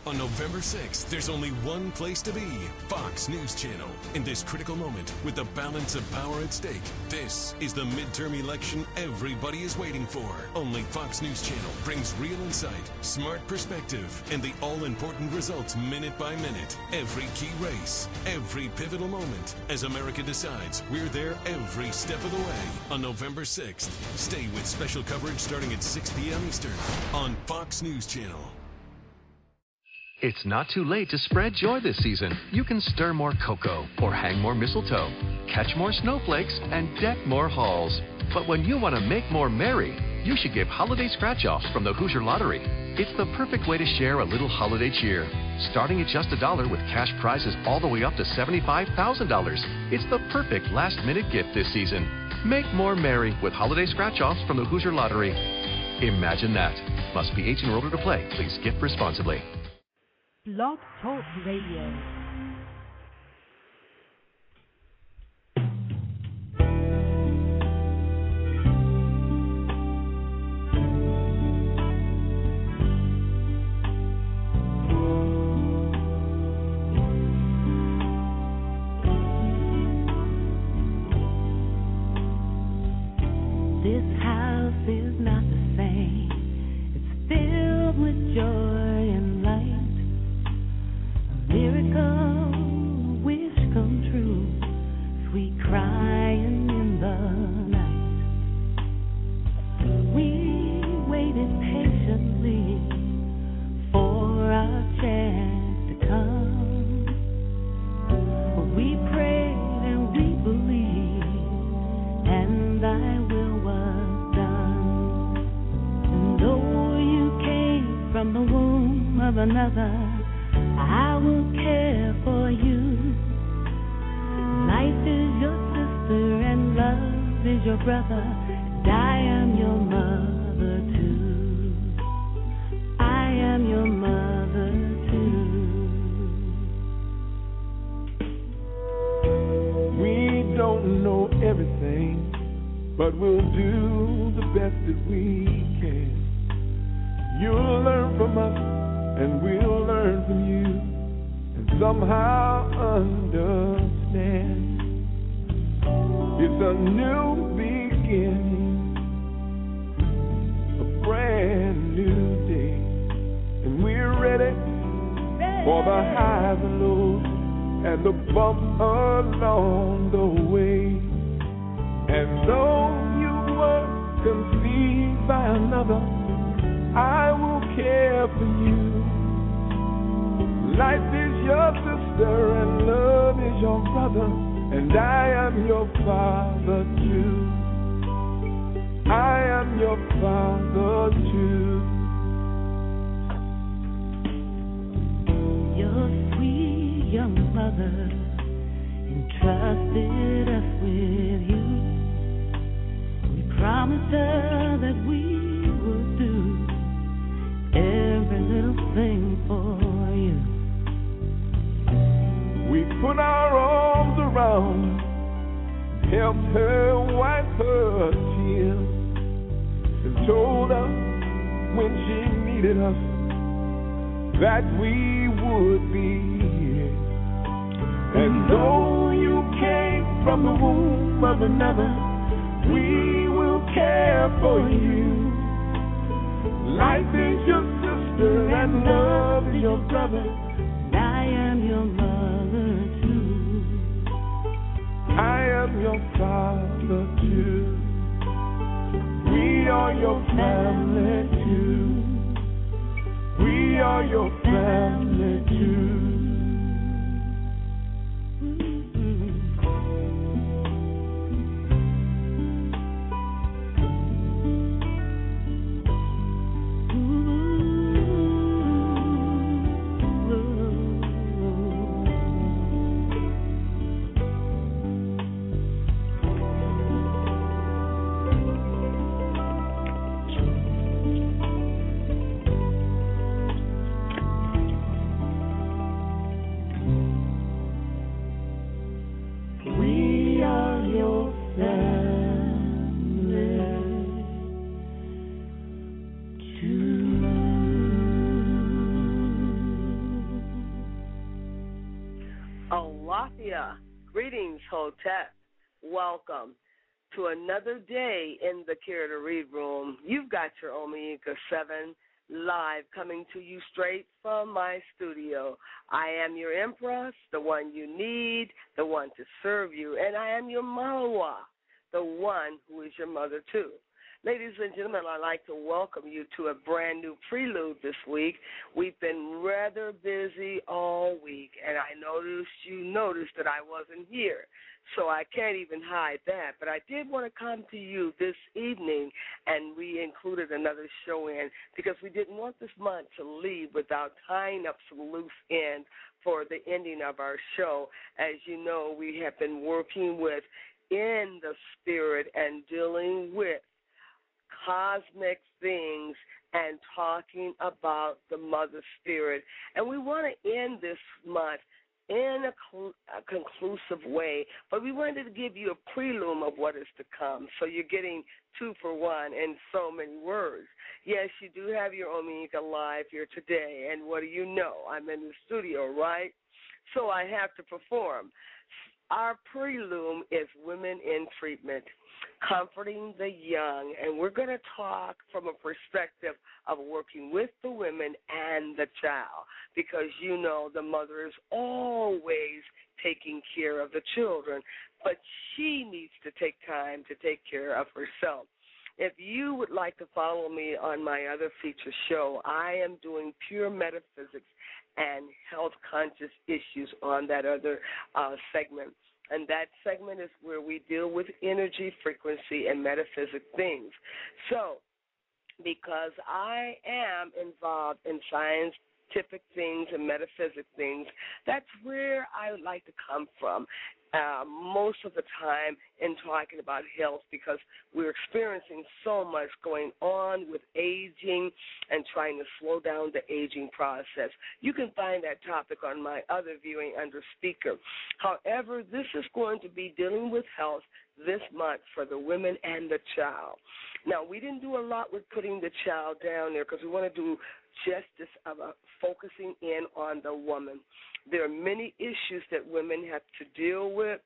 On November 6th, there's only one place to be, Fox News Channel. In this critical moment, with the balance of power at stake, this is the midterm election everybody is waiting for. Only Fox News Channel brings real insight, smart perspective, and the all-important results minute by minute. Every key race, every pivotal moment. As America decides, we're there every step of the way. On November 6th, stay with special coverage starting at 6 p.m. Eastern on Fox News Channel. It's not too late to spread joy this season. You can stir more cocoa or hang more mistletoe, catch more snowflakes, and deck more halls. But when you want to make more merry, you should give holiday scratch-offs from the Hoosier Lottery. It's the perfect way to share a little holiday cheer. Starting at just $1 with cash prizes all the way up to $75,000. It's the perfect last-minute gift this season. Make more merry with holiday scratch-offs from the Hoosier Lottery. Imagine that. Must be 18 or older to play. Please gift responsibly. Blog Talk Radio. This house is not the same. It's filled with joy and light. Miracle, wish come true, sweet crying in the night. We waited patiently for our chance to come. We prayed and we believed, and thy will was done. And though you came from the womb of another, I will care for you. Life is your sister and love is your brother, and I am your mother too. I am your mother too. We don't know everything, but we'll do the best that we can. You'll learn from us, and we'll learn from you, and somehow understand. It's a new beginning, a brand new day, and we're ready for the highs and lows and the bumps along the way. And though you were conceived by another, I will care for you. Life is your sister and love is your brother, and I am your father too. I am your father too. Your sweet young mother entrusted us with you. We promised her that we would do every little thing for you. We put our arms around her, helped her wipe her tears, and told her when she needed us that we would be here. And though you came from the womb of another, we will care for you. Life is your sister and love is your brother, and I am your mother too. I am your father too. We are your family too. We are your family too. Alafia. Greetings, Hotep. Welcome to another day in the Care to Read room. You've got your Omega 7 live coming to you straight from my studio. I am your Empress, the one you need, the one to serve you, and I am your Malwa, the one who is your mother too. Ladies and gentlemen, I'd like to welcome you to a brand new prelude this week. We've been rather busy all week, and I noticed that I wasn't here, so I can't even hide that. But I did want to come to you this evening, and we included another show in because we didn't want this month to leave without tying up some loose ends for the ending of our show. As you know, we have been working with In the Spirit and dealing with cosmic things and talking about the Mother Spirit. And we want to end this month in a conclusive way, but we wanted to give you a prelude of what is to come. So you're getting 2 for 1 in so many words. Yes, you do have your Omega Live here today, and what do you know? I'm in the studio, right? So I have to perform. Our prelude is Women in Treatment, Comforting the Young, and we're going to talk from a perspective of working with the women and the child, because you know the mother is always taking care of the children, but she needs to take time to take care of herself. If you would like to follow me on my other feature show, I am doing pure metaphysics and health conscious issues on that other segment. And that segment is where we deal with energy, frequency, and metaphysic things. So, because I am involved in scientific things and metaphysic things, that's where I would like to come from. Most of the time in talking about health, because we're experiencing so much going on with aging and trying to slow down the aging process. You can find that topic on my other viewing under speaker. However, this is going to be dealing with health this month for the women and the child. Now, we didn't do a lot with putting the child down there because we want to do justice of focusing in on the woman. There are many issues that women have to deal with,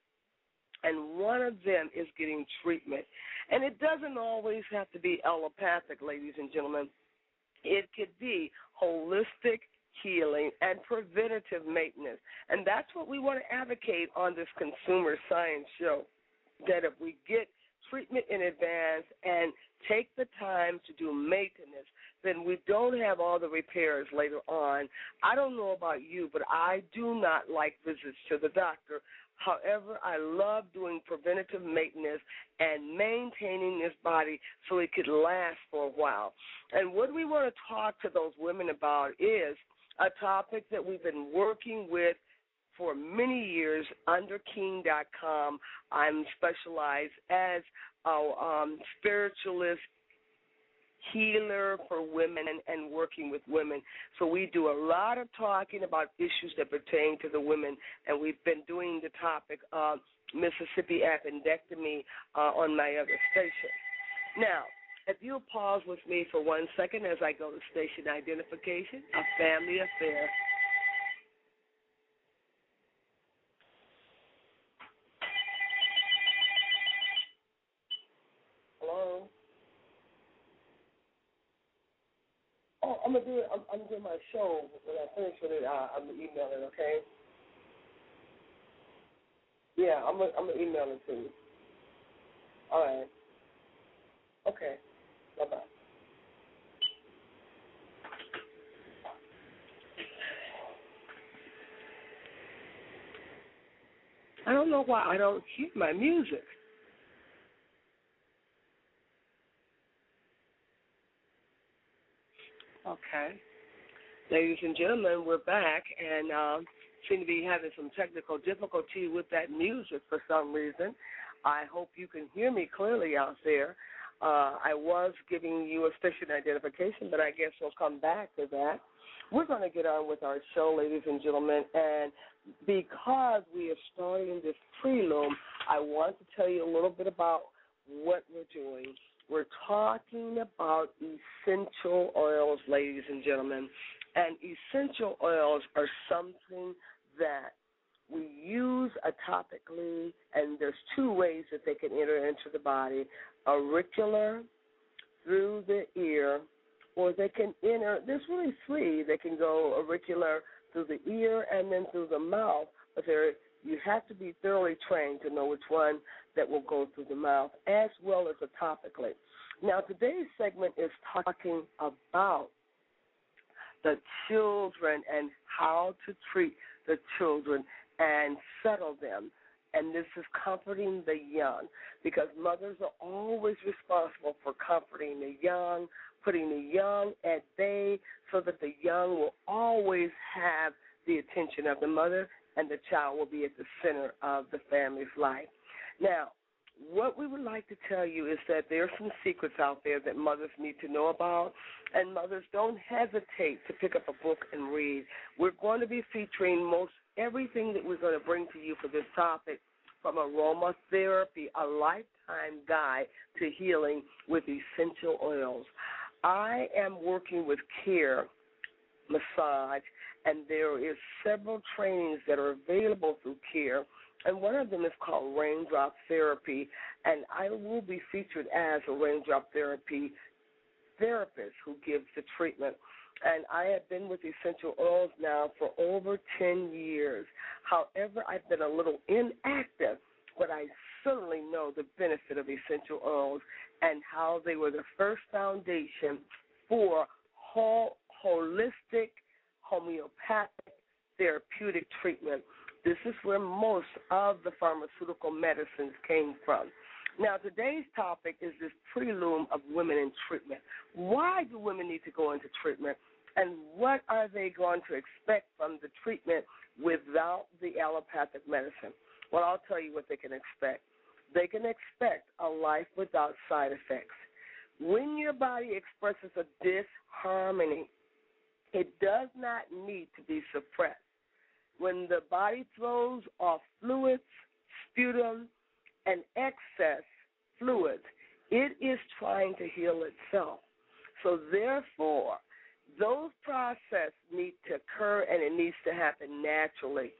and one of them is getting treatment. And it doesn't always have to be allopathic, ladies and gentlemen. It could be holistic healing and preventative maintenance. And that's what we want to advocate on this Consumer Science Show, that if we get treatment in advance and take the time to do maintenance, then we don't have all the repairs later on. I don't know about you, but I do not like visits to the doctor. However, I love doing preventative maintenance and maintaining this body so it could last for a while. And what we want to talk to those women about is a topic that we've been working with for many years under King.com. I'm specialized as a spiritualist healer for women and working with women. So we do a lot of talking about issues that pertain to the women, and we've been doing the topic of Mississippi appendectomy on my other station. Now, if you'll pause with me for 1 second as I go to station identification, a family affair. Hello? Oh, I'm gonna do it. I'm doing my show. When I finish with it, I'm gonna email it. Okay? Yeah, I'm gonna email it to you. All right. Okay. Bye bye. I don't know why I don't hear my music. Okay. Ladies and gentlemen, we're back, and seem to be having some technical difficulty with that music for some reason. I hope you can hear me clearly out there. I was giving you a station identification, but I guess we'll come back to that. We're going to get on with our show, ladies and gentlemen, and because we are starting this prelude, I want to tell you a little bit about what we're doing. We're talking about essential oils, ladies and gentlemen, and essential oils are something that we use a topically, and there's two ways that they can enter into the body, auricular through the ear, or they can enter, there's really three. They can go auricular through the ear and then through the mouth, but you have to be thoroughly trained to know which one that will go through the mouth, as well as a topically. Now, today's segment is talking about the children and how to treat the children and settle them. And this is comforting the young, because mothers are always responsible for comforting the young, putting the young at bay, so that the young will always have the attention of the mother, and the child will be at the center of the family's life. Now, what we would like to tell you is that there are some secrets out there that mothers need to know about, and mothers, don't hesitate to pick up a book and read. We're going to be featuring most everything that we're going to bring to you for this topic, from aromatherapy, a lifetime guide to healing with essential oils. I am working with Care Massage, and there is several trainings that are available through Care, and one of them is called Raindrop Therapy, and I will be featured as a raindrop therapy therapist who gives the treatment. And I have been with essential oils now for over 10 years. However, I've been a little inactive, but I certainly know the benefit of essential oils and how they were the first foundation for holistic, homeopathic, therapeutic treatment. This is where most of the pharmaceutical medicines came from. Now, today's topic is this prelude of women in treatment. Why do women need to go into treatment, and what are they going to expect from the treatment without the allopathic medicine? Well, I'll tell you what they can expect. They can expect a life without side effects. When your body expresses a disharmony, it does not need to be suppressed. When the body throws off fluids, sputum, and excess fluids, it is trying to heal itself. So therefore, those processes need to occur, and it needs to happen naturally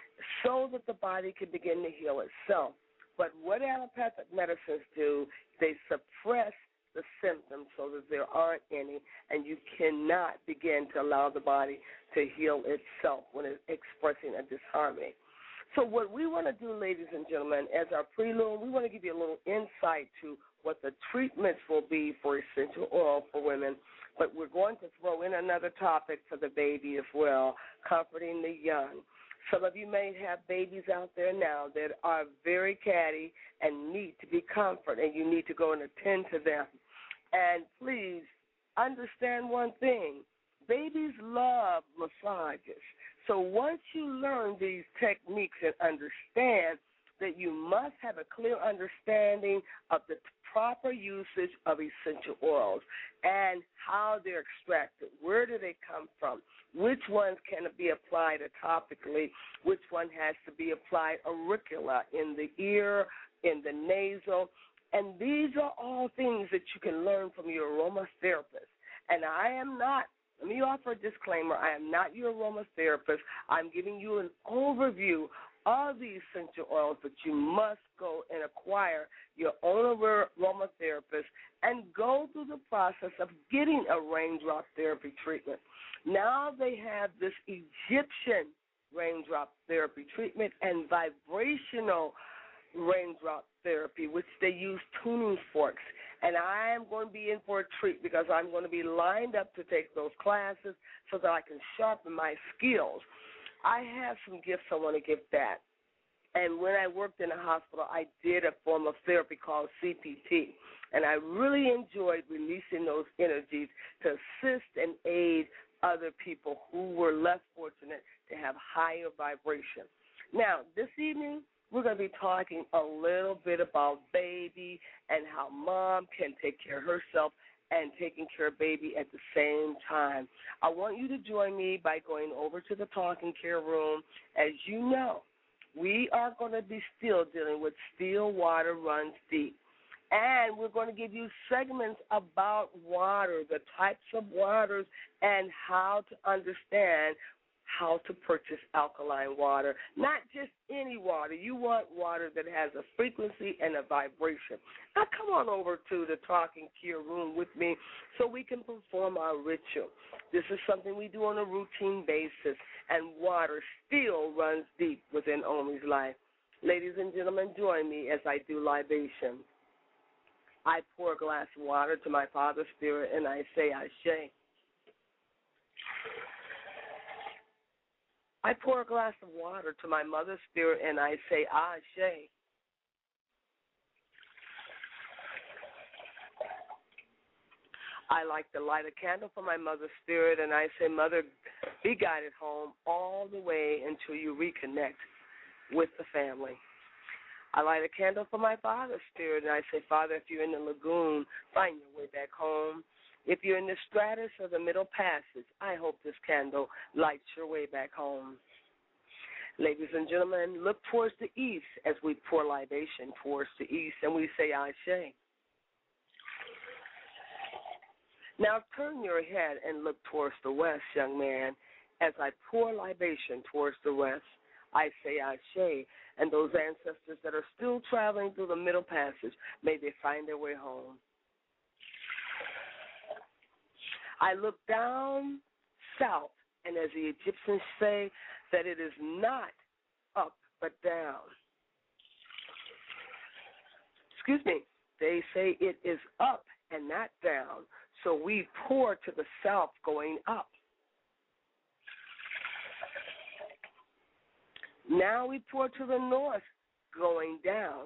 so that the body can begin to heal itself. But what allopathic medicines do, they suppress the symptoms so that there aren't any, and you cannot begin to allow the body to heal itself when it's expressing a disharmony. So what we want to do, ladies and gentlemen, as our prelude, we want to give you a little insight to what the treatments will be for essential oil for women, but we're going to throw in another topic for the baby as well, comforting the young. Some of you may have babies out there now that are very catty and need to be comforted, and you need to go and attend to them. And please understand one thing. Babies love massages. So once you learn these techniques and understand that you must have a clear understanding of the proper usage of essential oils and how they're extracted, where do they come from, which ones can be applied topically, which one has to be applied auricular, in the ear, in the nasal. And these are all things that you can learn from your aromatherapist. And I am not, let me offer a disclaimer, I am not your aromatherapist. I'm giving you an overview of the essential oils, but you must go and acquire your own aromatherapist and go through the process of getting a raindrop therapy treatment. Now they have this Egyptian raindrop therapy treatment and vibrational raindrop therapy, which they use tuning forks. And I am going to be in for a treat because I'm going to be lined up to take those classes so that I can sharpen my skills. I have some gifts I want to give back. And when I worked in a hospital, I did a form of therapy called CPT. And I really enjoyed releasing those energies to assist and aid other people who were less fortunate to have higher vibration. Now, this evening, we're going to be talking a little bit about baby and how mom can take care of herself and taking care of baby at the same time. I want you to join me by going over to the Talking Care Room. As you know, we are going to be still dealing with Still Water Runs Deep. And we're going to give you segments about water, the types of waters, and how to understand how to purchase alkaline water. Not just any water. You want water that has a frequency and a vibration. Now come on over to the Talking Cure room with me so we can perform our ritual. This is something we do on a routine basis, and water still runs deep within Omi's life. Ladies and gentlemen, join me as I do libation. I pour a glass of water to my Father Spirit, and I say, Ashe. I pour a glass of water to my Mother Spirit, and I say, Ashe. I like to light a candle for my Mother Spirit, and I say, Mother, be guided home all the way until you reconnect with the family. I light a candle for my Father Spirit, and I say, Father, if you're in the lagoon, find your way back home. If you're in the stratus or the middle passage, I hope this candle lights your way back home. Ladies and gentlemen, look towards the east as we pour libation towards the east, and we say, Ashe. Now turn your head and look towards the west, young man. As I pour libation towards the west, I say Ashe, and those ancestors that are still traveling through the middle passage, may they find their way home. I look down south, and as the Egyptians say, that it is not up but down. Excuse me, they say it is up and not down, so we pour to the south going up. Now we pour to the north, going down.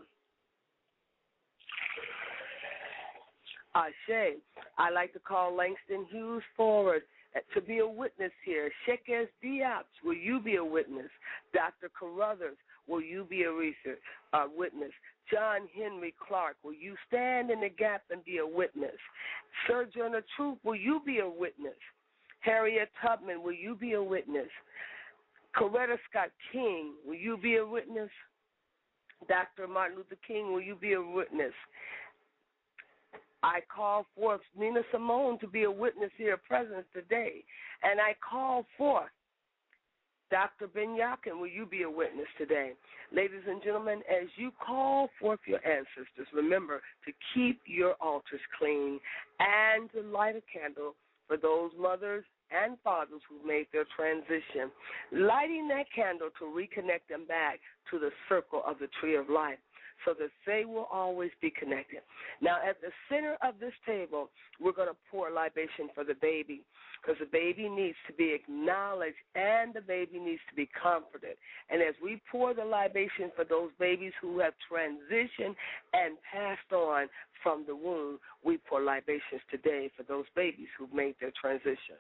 Ashe. I like to call Langston Hughes forward to be a witness here. Shekes Diop, will you be a witness? Dr. Carruthers, will you be a witness? John Henry Clark, will you stand in the gap and be a witness? Sojourner Truth, will you be a witness? Harriet Tubman, will you be a witness? Coretta Scott King, will you be a witness? Dr. Martin Luther King, will you be a witness? I call forth Nina Simone to be a witness here present today. And I call forth Dr. Ben Yakin, will you be a witness today? Ladies and gentlemen, as you call forth your ancestors, remember to keep your altars clean and to light a candle for those mothers and fathers who made their transition, lighting that candle to reconnect them back to the circle of the tree of life so that they will always be connected. Now, at the center of this table, we're going to pour libation for the baby because the baby needs to be acknowledged and the baby needs to be comforted. And as we pour the libation for those babies who have transitioned and passed on from the womb, we pour libations today for those babies who've made their transition.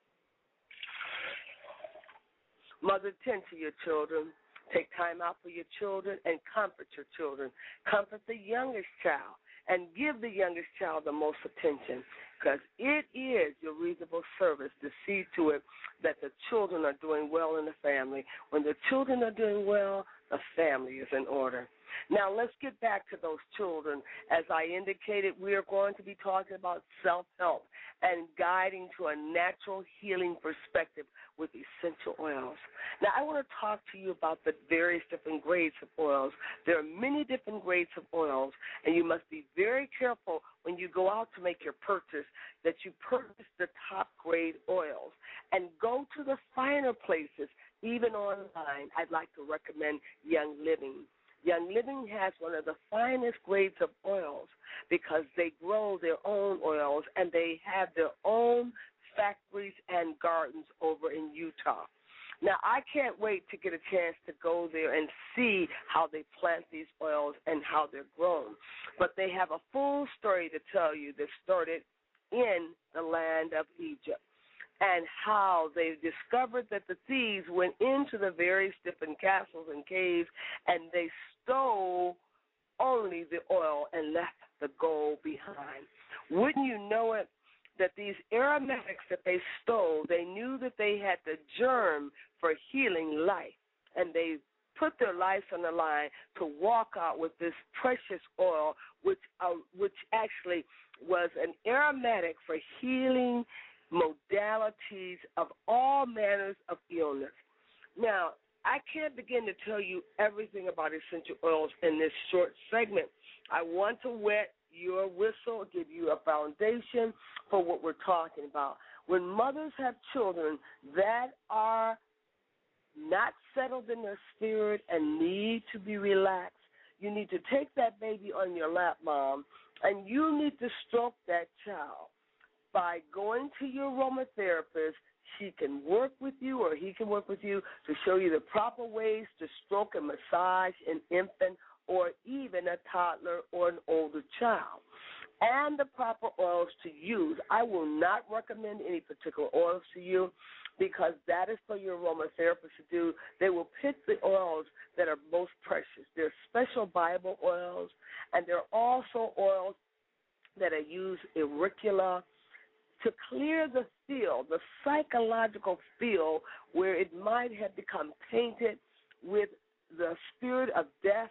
Mother, tend to your children. Take time out for your children and comfort your children. Comfort the youngest child and give the youngest child the most attention because it is your reasonable service to see to it that the children are doing well in the family. When the children are doing well, the family is in order. Now, let's get back to those children. As I indicated, we are going to be talking about self-help and guiding to a natural healing perspective with essential oils. Now, I want to talk to you about the various different grades of oils. There are many different grades of oils, and you must be very careful when you go out to make your purchase that you purchase the top-grade oils and go to the finer places, even online. I'd like to recommend Young Living. Young Living has one of the finest grades of oils because they grow their own oils and they have their own factories and gardens over in Utah. Now, I can't wait to get a chance to go there and see how they plant these oils and how they're grown. But they have a full story to tell you that started in the land of Egypt and how they discovered that the thieves went into the various different castles and caves and they stole only the oil and left the gold behind. Wouldn't you know it, that these aromatics that they stole, they knew that they had the germ for healing life, and they put their lives on the line to walk out with this precious oil, which actually was an aromatic for healing modalities of all manners of illness. Now, I can't begin to tell you everything about essential oils in this short segment. I want to wet your whistle, give you a foundation for what we're talking about. When mothers have children that are not settled in their spirit and need to be relaxed, you need to take that baby on your lap, Mom, and you need to stroke that child. By going to your aromatherapist, she can work with you or he can work with you to show you the proper ways to stroke and massage an infant or even a toddler or an older child, and the proper oils to use. I will not recommend any particular oils to you because that is for your aromatherapist to do. They will pick the oils that are most precious. There are special Bible oils, and there are also oils that are used auricula to clear the field, the psychological field where it might have become tainted with the spirit of death,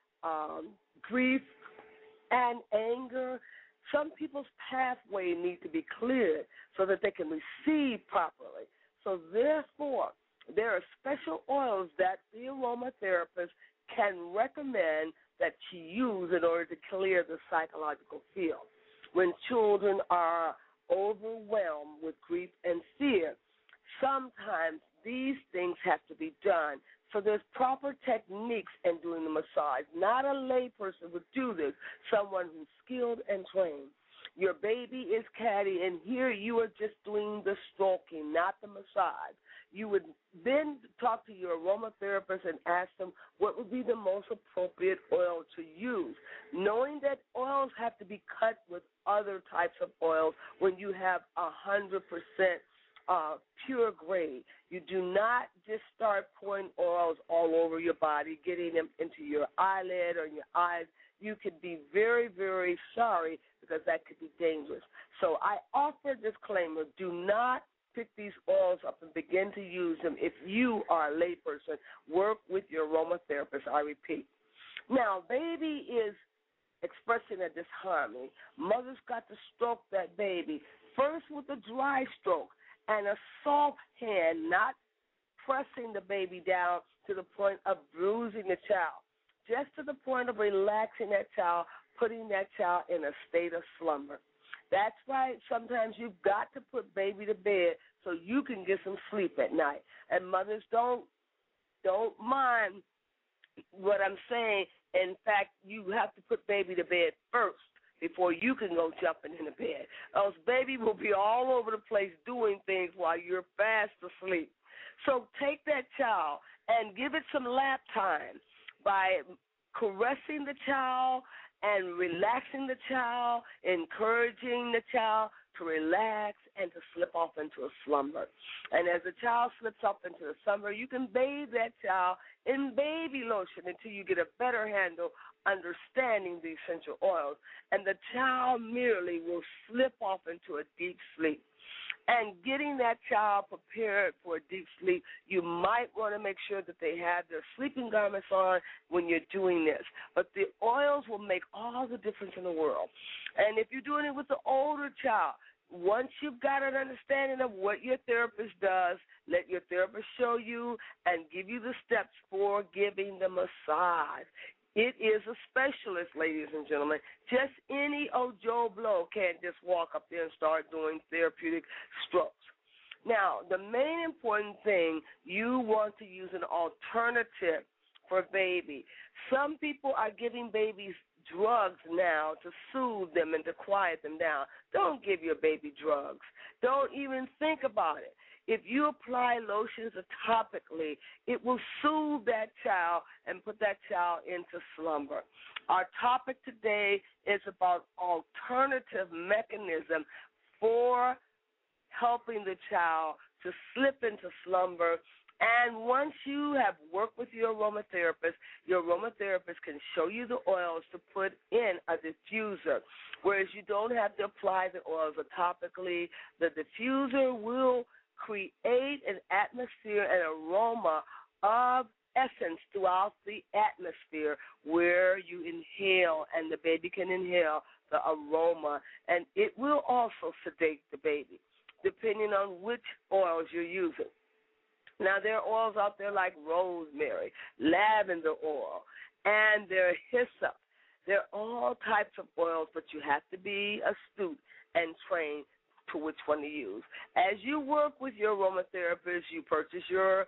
grief, and anger. Some people's pathway need to be cleared so that they can receive properly. So therefore, there are special oils that the aromatherapist can recommend that you use in order to clear the psychological field. When children are overwhelmed with grief and fear, sometimes these things have to be done. So there's proper techniques in doing the massage. Not a layperson would do this, someone who's skilled and trained. Your baby is catty, and here you are just doing the stroking, not the massage. You would then talk to your aromatherapist and ask them what would be the most appropriate oil to use, knowing that oils have to be cut with other types of oils when you have 100% pure grade. You do not just start pouring oils all over your body, getting them into your eyelid or your eyes. You could be very, very sorry because that could be dangerous. So I offer a disclaimer, do not pick these oils up and begin to use them. If you are a layperson, work with your aromatherapist, I repeat. Now, baby is expressing a disharmony. Mother's got to stroke that baby, first with a dry stroke and a soft hand, not pressing the baby down to the point of bruising the child, just to the point of relaxing that child, putting that child in a state of slumber. That's right. Sometimes you've got to put baby to bed so you can get some sleep at night. And mothers, don't mind what I'm saying. In fact, you have to put baby to bed first before you can go jumping in the bed. Else baby will be all over the place doing things while you're fast asleep. So take that child and give it some lap time by caressing the child and relaxing the child, encouraging the child to relax and to slip off into a slumber. And as the child slips off into a slumber, you can bathe that child in baby lotion until you get a better handle understanding the essential oils. And the child merely will slip off into a deep sleep. And getting that child prepared for a deep sleep, you might want to make sure that they have their sleeping garments on when you're doing this. But the oils will make all the difference in the world. And if you're doing it with the older child, once you've got an understanding of what your therapist does, let your therapist show you and give you the steps for giving the massage. It is a specialist, ladies and gentlemen. Just any old Joe Blow can't just walk up there and start doing therapeutic strokes. Now, the main important thing, you want to use an alternative for baby. Some people are giving babies drugs now to soothe them and to quiet them down. Don't give your baby drugs. Don't even think about it. If you apply lotions topically, it will soothe that child and put that child into slumber. Our topic today is about alternative mechanism for helping the child to slip into slumber. And once you have worked with your aromatherapist can show you the oils to put in a diffuser, whereas you don't have to apply the oils topically. The diffuser will create an atmosphere and aroma of essence throughout the atmosphere where you inhale and the baby can inhale the aroma, and it will also sedate the baby depending on which oils you're using. Now, there are oils out there like rosemary, lavender oil, and there are hyssop. There are all types of oils, but you have to be astute and trained to which one to use. As you work with your aromatherapist, you purchase your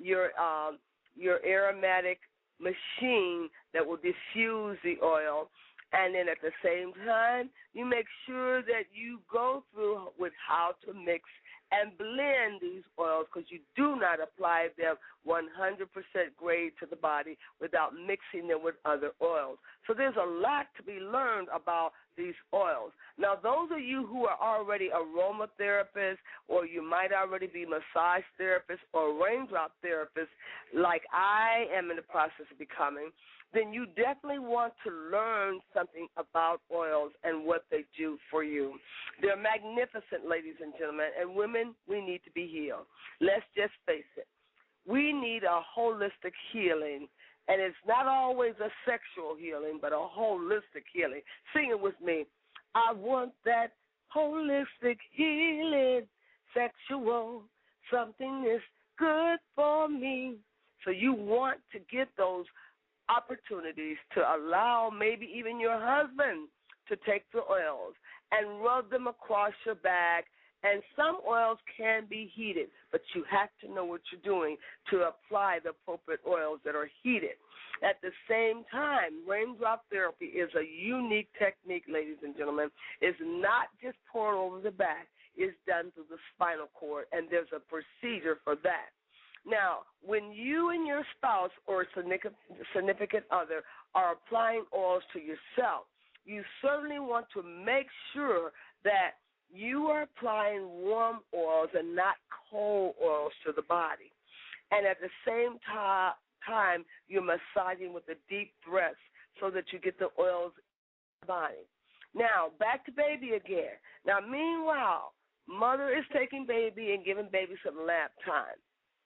aromatic machine that will diffuse the oil, and then at the same time, you make sure that you go through with how to mix and blend these oils, because you do not apply them 100% grade to the body without mixing them with other oils. So there's a lot to be learned about these oils. Now, those of you who are already aromatherapists, or you might already be massage therapists or raindrop therapists, like I am in the process of becoming, then you definitely want to learn something about oils and what they do for you. They're magnificent, ladies and gentlemen, and women, we need to be healed. Let's just face it. We need a holistic healing, and it's not always a sexual healing, but a holistic healing. Sing it with me. I want that holistic healing, sexual, something is good for me. So you want to get those opportunities to allow maybe even your husband to take the oils and rub them across your back. And some oils can be heated, but you have to know what you're doing to apply the appropriate oils that are heated. At the same time, raindrop therapy is a unique technique, ladies and gentlemen. It's not just poured over the back. It's done through the spinal cord, and there's a procedure for that. Now, when you and your spouse or significant other are applying oils to yourself, you certainly want to make sure that you are applying warm oils and not cold oils to the body. And at the same time, you're massaging with a deep breath so that you get the oils in the body. Now, back to baby again. Now, meanwhile, mother is taking baby and giving baby some lap time.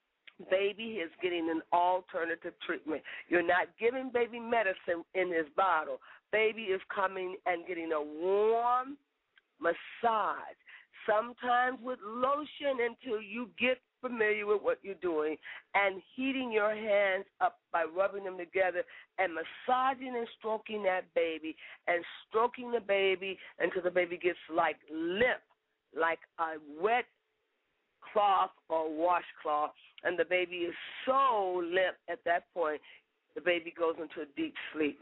Baby is getting an alternative treatment. You're not giving baby medicine in his bottle. Baby is coming and getting a warm massage, sometimes with lotion until you get familiar with what you're doing, and heating your hands up by rubbing them together and massaging and stroking that baby and stroking the baby until the baby gets like limp, like a wet cloth or washcloth, and the baby is so limp at that point, the baby goes into a deep sleep.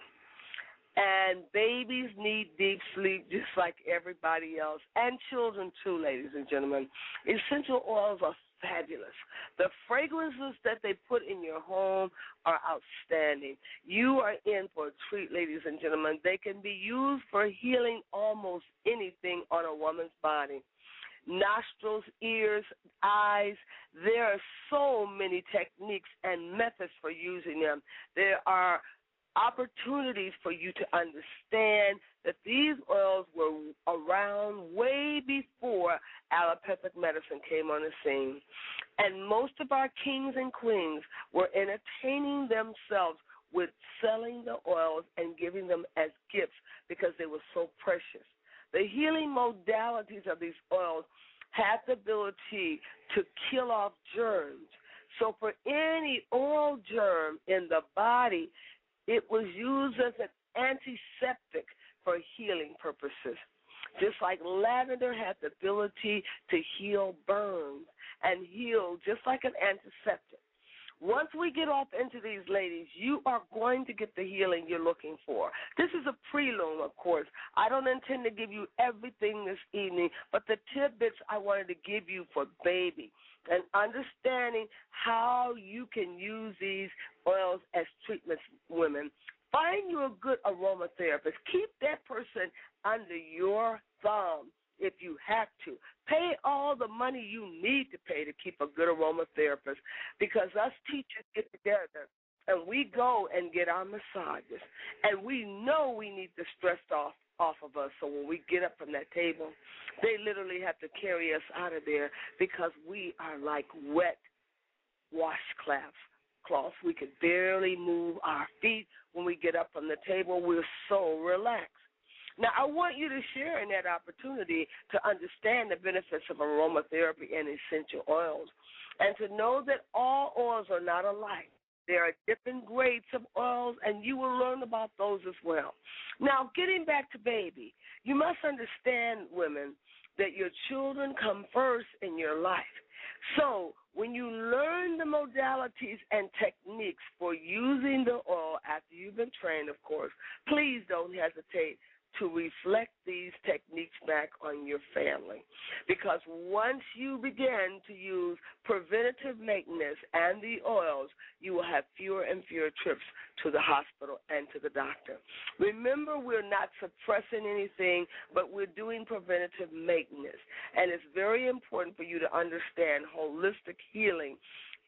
And babies need deep sleep just like everybody else, and children too, ladies and gentlemen. Essential oils are fabulous. The fragrances that they put in your home are outstanding. You are in for a treat, ladies and gentlemen. They can be used for healing almost anything on a woman's body. Nostrils, ears, eyes. There are so many techniques and methods for using them. There are opportunities for you to understand that these oils were around way before allopathic medicine came on the scene. And most of our kings and queens were entertaining themselves with selling the oils and giving them as gifts because they were so precious. The healing modalities of these oils have the ability to kill off germs. So for any oil germ in the body, it was used as an antiseptic for healing purposes. Just like lavender has the ability to heal burns and heal just like an antiseptic. Once we get off into these, ladies, you are going to get the healing you're looking for. This is a prelude, of course. I don't intend to give you everything this evening, but the tidbits I wanted to give you for baby and understanding how you can use these oils as treatments, women. Find you a good aromatherapist. Keep that person under your thumb if you have to. Pay all the money you need to pay to keep a good aromatherapist, because us teachers get together and we go and get our massages, and we know we need the stress off of us. So when we get up from that table, they literally have to carry us out of there because we are like wet washcloths. We could barely move our feet when we get up from the table. We're so relaxed. Now, I want you to share in that opportunity to understand the benefits of aromatherapy and essential oils, and to know that all oils are not alike. There are different grades of oils, and you will learn about those as well. Now, getting back to baby, you must understand, women, that your children come first in your life. So when you learn the modalities and techniques for using the oil after you've been trained, of course, please don't hesitate to reflect these techniques back on your family. Because once you begin to use preventative maintenance and the oils, you will have fewer and fewer trips to the hospital and to the doctor. Remember, we're not suppressing anything, but we're doing preventative maintenance. And it's very important for you to understand holistic healing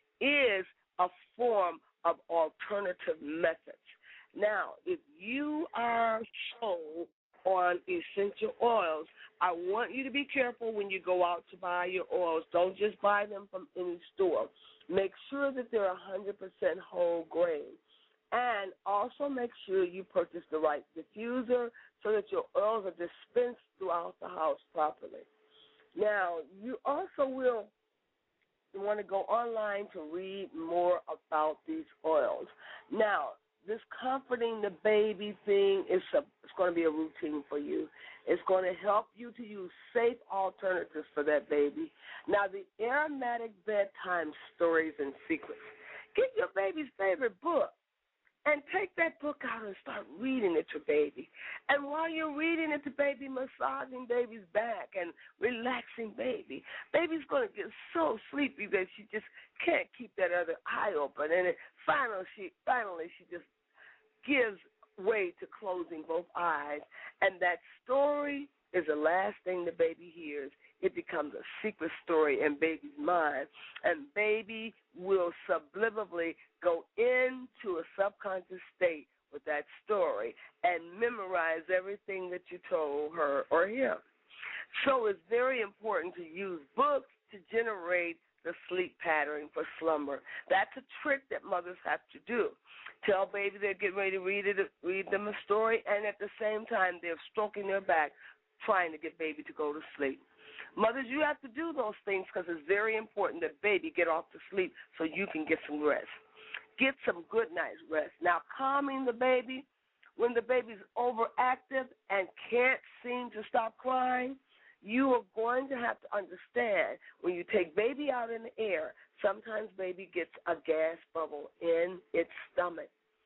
is a form of alternative methods. Now, if you are sold on essential oils, I want you to be careful when you go out to buy your oils. Don't just buy them from any store. Make sure that they're 100% whole grain. And also make sure you purchase the right diffuser so that your oils are dispensed throughout the house properly. Now, you also will want to go online to read more about these oils. Now, this comforting the baby thing it's going to be a routine for you. It's going to help you to use safe alternatives for that baby. Now, the aromatic bedtime stories and secrets. Get your baby's favorite book and take that book out and start reading it to baby. And while you're reading it to baby, massaging baby's back and relaxing baby, baby's going to get so sleepy that she just can't keep that other eye open. And finally she just gives way to closing both eyes. And that story is the last thing the baby hears. It becomes a secret story in baby's mind. And baby will subliminally go into a subconscious state with that story and memorize everything that you told her or him. So it's very important to use books to generate the sleep pattern for slumber. That's a trick that mothers have to do. Tell baby they're getting ready to read them a story, and at the same time they're stroking their back, trying to get baby to go to sleep. Mothers, you have to do those things because it's very important that baby get off to sleep so you can get some rest. Get some good night's rest. Now, calming the baby, when the baby's overactive and can't seem to stop crying, you are going to have to understand when you take baby out in the air, sometimes baby gets a gas bubble in its stomach.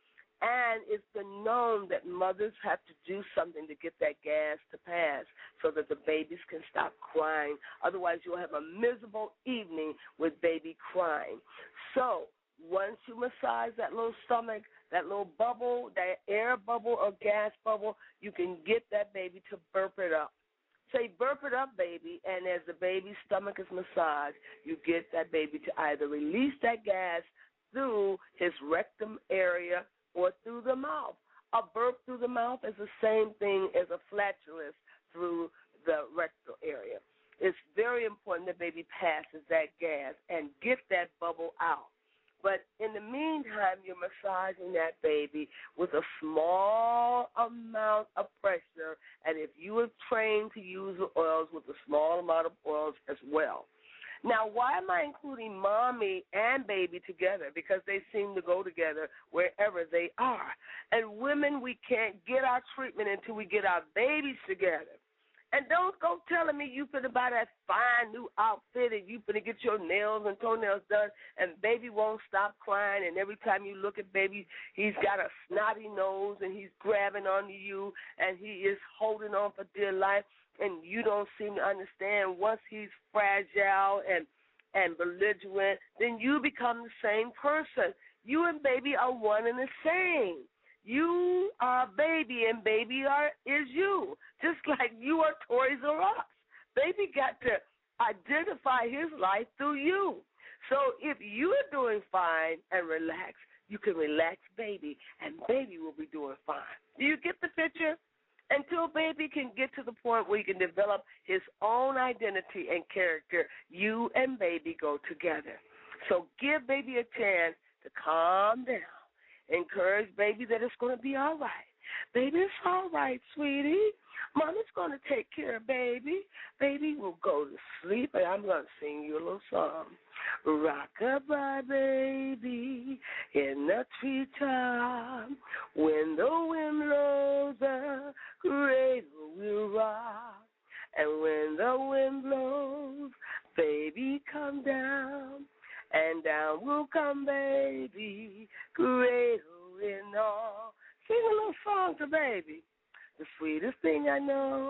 And it's been known that mothers have to do something to get that gas to pass so that the babies can stop crying. Otherwise, you'll have a miserable evening with baby crying. So once you massage that little stomach, that little bubble, that air bubble or gas bubble, you can get that baby to burp it up. Say, burp it up, baby, and as the baby's stomach is massaged, you get that baby to either release that gas through his rectum area or through the mouth. A burp through the mouth is the same thing as a flatulence through the rectal area. It's very important that baby passes that gas and get that bubble out. But in the meantime, you're massaging that baby with a small amount of pressure, and if you are trained to use the oils, with a small amount of oils as well. Now, why am I including mommy and baby together? Because they seem to go together wherever they are. And women, we can't get our treatment until we get our babies together. And don't go telling me you finna buy that fine new outfit and you finna get your nails and toenails done and baby won't stop crying, and every time you look at baby, he's got a snotty nose and he's grabbing onto you and he is holding on for dear life, and you don't seem to understand once he's fragile and belligerent, then you become the same person. You and baby are one and the same. You are baby, and baby is you, just like you are Toys R Us. Baby got to identify his life through you. So if you are doing fine and relaxed, you can relax baby, and baby will be doing fine. Do you get the picture? Until baby can get to the point where he can develop his own identity and character, you and baby go together. So give baby a chance to calm down. Encourage baby that it's going to be all right. Baby, it's all right, sweetie. Mommy's going to take care of baby. Baby will go to sleep, and I'm going to sing you a little song. Rock-a-bye, baby, in the treetop. When the wind blows, the cradle will rock. And when the wind blows, baby, come down. And down will come baby, cradle and all. Sing a little song to baby. The sweetest thing I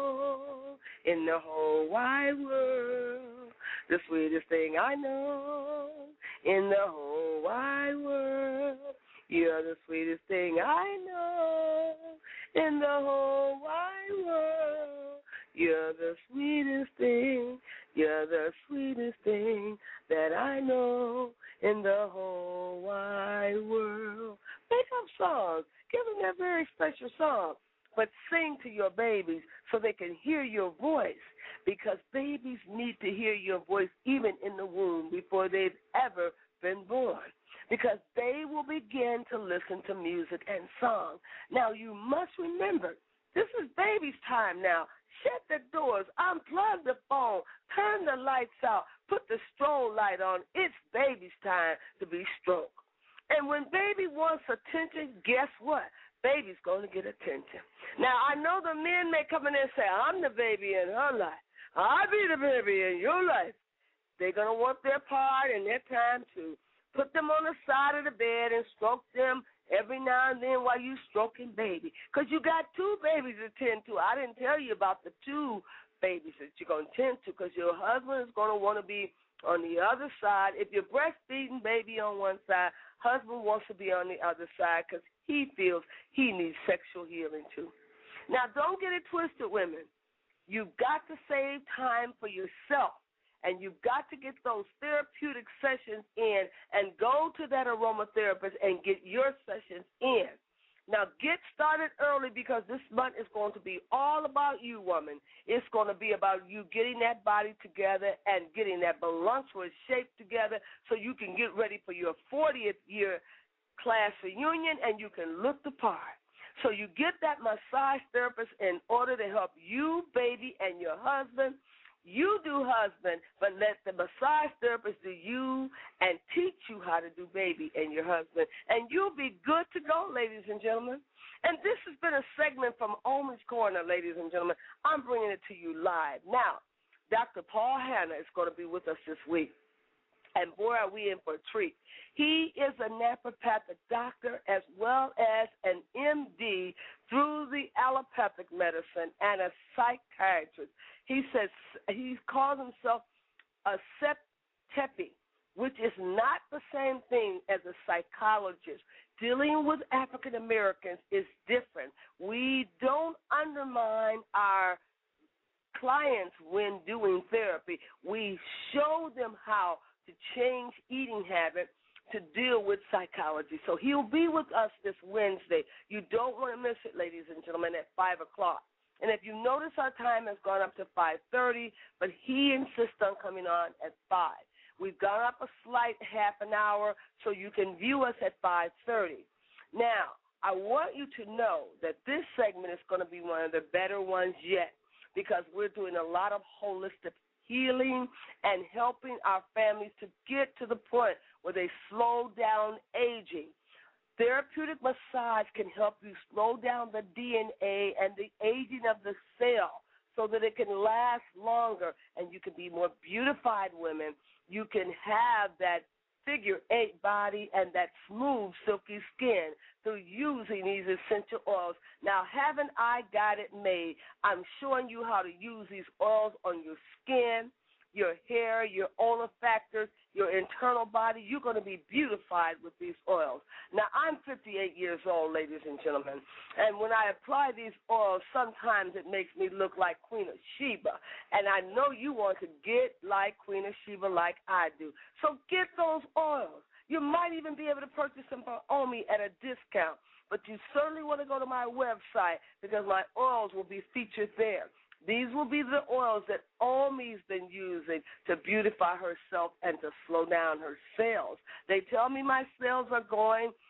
know in the whole wide world. The sweetest thing I know in the whole wide world. You're the sweetest thing I know in the whole wide world. You're the sweetest thing. You're the sweetest thing that I know in the whole wide world. Make up songs. Give them that very special song. But sing to your babies so they can hear your voice, because babies need to hear your voice even in the womb before they've ever been born, because they will begin to listen to music and song. Now, you must remember, this is baby's time now. Shut the doors, unplug the phone, turn the lights out, put the strobe light on. It's baby's time to be stroked. And when baby wants attention, guess what? Baby's going to get attention. Now, I know the men may come in and say, I'm the baby in her life. I'll be the baby in your life. They're going to want their part and their time to put them on the side of the bed and stroke them every now and then while you stroking baby. Because you got two babies to tend to. I didn't tell you about the two babies that you're going to tend to, because your husband is going to want to be on the other side. If you're breastfeeding baby on one side, husband wants to be on the other side because he feels he needs sexual healing too. Now, don't get it twisted, women. You've got to save time for yourself, and you've got to get those therapeutic sessions in and go to that aromatherapist and get your sessions in. Now, get started early, because this month is going to be all about you, woman. It's going to be about you getting that body together and getting that voluptuous shape together so you can get ready for your 40th year class reunion and you can look the part. So you get that massage therapist in order to help you, baby, and your husband. You do husband, but let the massage therapist do you and teach you how to do baby and your husband. And you'll be good to go, ladies and gentlemen. And this has been a segment from Omi's Corner, ladies and gentlemen. I'm bringing it to you live. Now, Dr. Paul Hanna is going to be with us this week. And, boy, are we in for a treat. He is a naturopathic doctor as well as an MD through the allopathic medicine and a psychiatrist. He says he calls himself a septepi, which is not the same thing as a psychologist. Dealing with African Americans is different. We don't undermine our clients when doing therapy. We show them how to change eating habits to deal with psychology. So he'll be with us this Wednesday. You don't want to miss it, ladies and gentlemen, at 5 o'clock. And if you notice, our time has gone up to 5:30, but he insists on coming on at 5. We've gone up a slight half an hour so you can view us at 5:30. Now, I want you to know that this segment is going to be one of the better ones yet, because we're doing a lot of holistic healing and helping our families to get to the point where they slow down aging. Therapeutic massage can help you slow down the DNA and the aging of the cell so that it can last longer and you can be more beautified women. You can have that figure 8 body and that smooth, silky skin through using these essential oils. Now, haven't I got it made? I'm showing you how to use these oils on your skin, your hair, your olfactors, your internal body. You're going to be beautified with these oils. Now, I'm 58 years old, ladies and gentlemen, and when I apply these oils, sometimes it makes me look like Queen of Sheba, and I know you want to get like Queen of Sheba like I do. So get those oils. You might even be able to purchase them from Omi at a discount, but you certainly want to go to my website because my oils will be featured there. These will be the oils that Omi's been using to beautify herself and to slow down her cells. They tell me my cells are going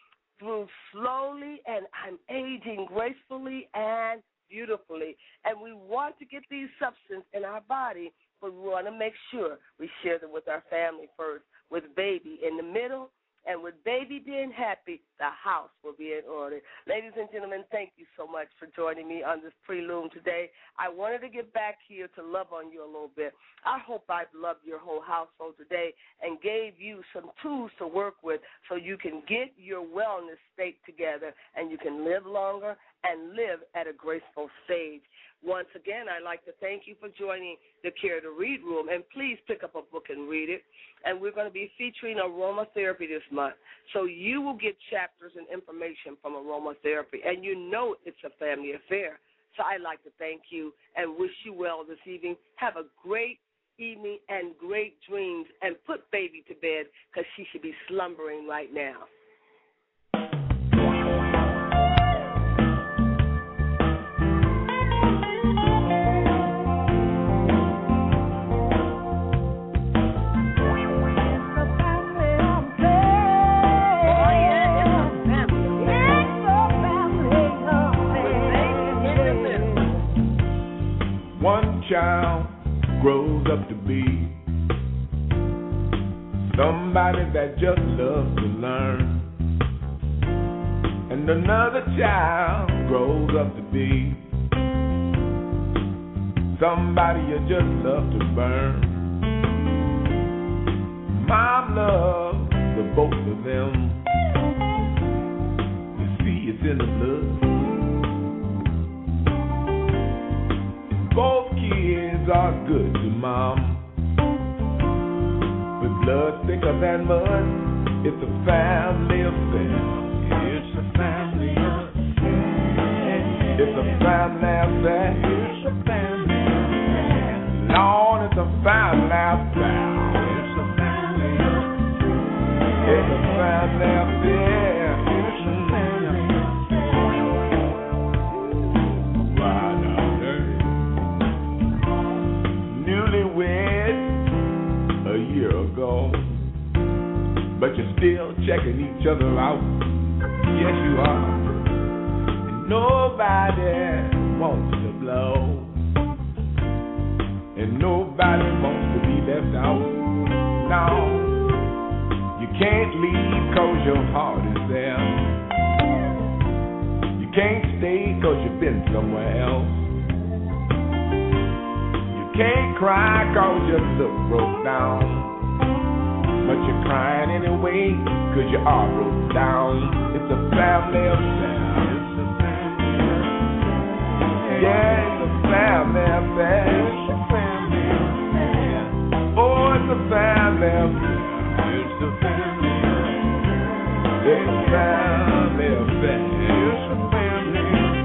through slowly, and I'm aging gracefully and beautifully. And we want to get these substances in our body, but we want to make sure we share them with our family first, with baby in the middle. And with baby being happy, the house will be in order. Ladies and gentlemen, thank you so much for joining me on this prelude today. I wanted to get back here to love on you a little bit. I hope I've loved your whole household today and gave you some tools to work with so you can get your wellness state together and you can live longer and live at a graceful stage. Once again, I'd like to thank you for joining the Care to Read Room, and please pick up a book and read it. And we're going to be featuring aromatherapy this month, so you will get chapters and information from aromatherapy, and you know it's a family affair. So I'd like to thank you and wish you well this evening. Have a great evening and great dreams, and put baby to bed because she should be slumbering right now. Child grows up to be somebody that just loves to learn, and another child grows up to be somebody you just love to burn. Mom loves the both of them. You see, it's in the blood. Both kids are good to mom, but blood's thicker than mud. It's a family affair. It's a family affair. It's a family affair. It's a family affair. Lord, it's a family affair. It's a family affair. It's a family affair. It's a family affair. Right now. Newlywed a year ago, but you're still checking each other out. Yes, you are. And nobody wants to blow, and nobody wants to be left out. No, you can't leave 'cause your heart is there. You can't stay 'cause you've been somewhere else. Can't cry 'cause you look broke down, but you're crying anyway 'cause you are broke down. It's a family affair. It's a family affair. Yeah, it's a family affair. It's a family affair. Oh, it's a family affair. It's a family affair. It's a family affair. It's a family affair.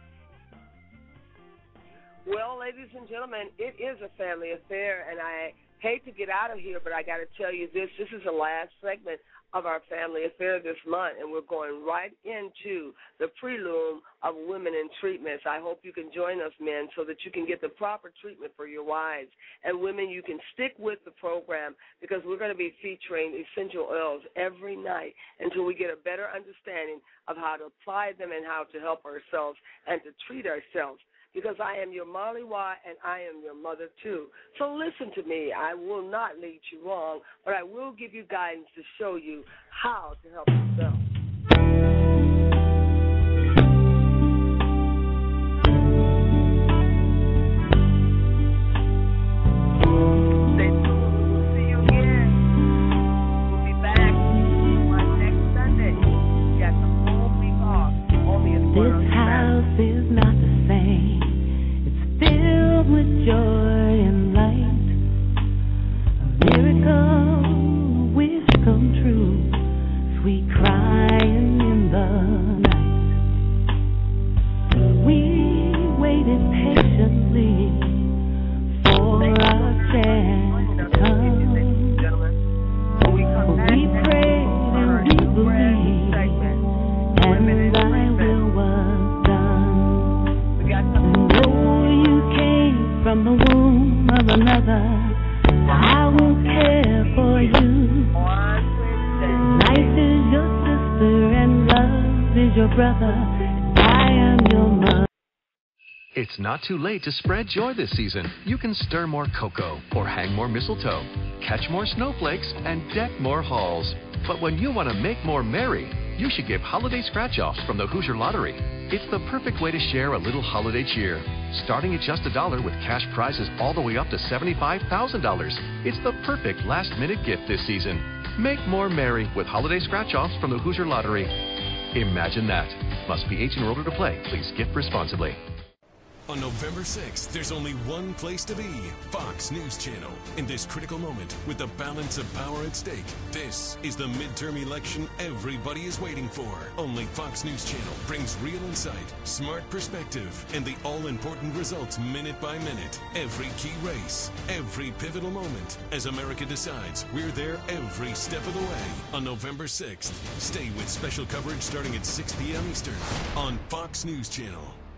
Well, ladies and gentlemen, it is a family affair, and I hate to get out of here, but I got to tell you this. This is the last segment of our family affair this month, and we're going right into the prelude of women in treatments. I hope you can join us, men, so that you can get the proper treatment for your wives. And women, you can stick with the program because we're going to be featuring essential oils every night until we get a better understanding of how to apply them and how to help ourselves and to treat ourselves. Because I am your Marley Y and I am your mother too. So listen to me. I will not lead you wrong, but I will give you guidance to show you how to help yourself. Stay tuned. We'll see you again. We'll be back on next Sunday. We got the whole week off. Only in This house is not the same. Filled with joy and light, a miracle, a wish come true, sweet crying in the night. We waited patiently for our chance to come. We prayed and we believed, and thy will was done. And though you came from the womb of another, I won't care for you. Life is your sister and love is your brother. I am your mother. It's not too late to spread joy this season. You can stir more cocoa or hang more mistletoe, catch more snowflakes, and deck more halls. But when you want to make more merry, you should give holiday scratch-offs from the Hoosier Lottery. It's the perfect way to share a little holiday cheer. Starting at just $1 with cash prizes all the way up to $75,000. It's the perfect last-minute gift this season. Make more merry with holiday scratch-offs from the Hoosier Lottery. Imagine that. Must be 18 or older to play. Please gift responsibly. On November 6th, there's only one place to be, Fox News Channel. In this critical moment, with the balance of power at stake, this is the midterm election everybody is waiting for. Only Fox News Channel brings real insight, smart perspective, and the all-important results minute by minute. Every key race, every pivotal moment. As America decides, we're there every step of the way. On November 6th, stay with special coverage starting at 6 p.m. Eastern on Fox News Channel.